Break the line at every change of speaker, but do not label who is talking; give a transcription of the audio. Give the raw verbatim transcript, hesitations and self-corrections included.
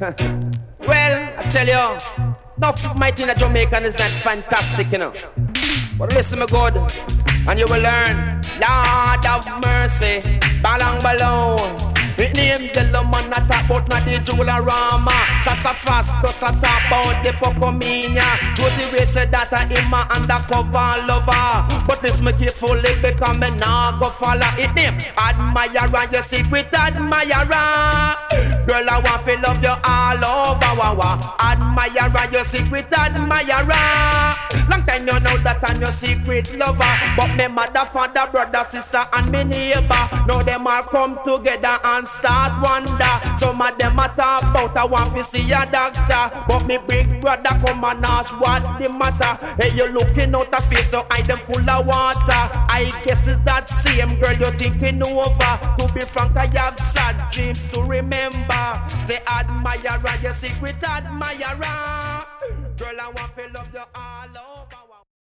Well, I tell you, enough of my thing at Jamaican is not fantastic, you know. But listen me good, and you will learn. Lord of mercy, balang balone. It name Yellow Man, I talk about not the Jularama. Sassafras, plus I talk about the Pocomania. Josie Ray said that I am my undercover lover. But listen me carefully because me nah go follow it name. Admirer, your secret admirer. Girl, I want to love you all over. Wah, wah. Admirer, your secret admirer. Long time you know that I'm your secret lover. But me mother, father, brother, sister, and me neighbor. Now them all come together and start wonder. Some of them a talk about I want to see a doctor. But me big brother come and ask what the matter. Hey, you looking out of space so I them full of water. I guess it's that same girl you're thinking over. To be frank, I have sad dreams to remember. Say admirer, your secret admirer. Girl, I want to love you all over.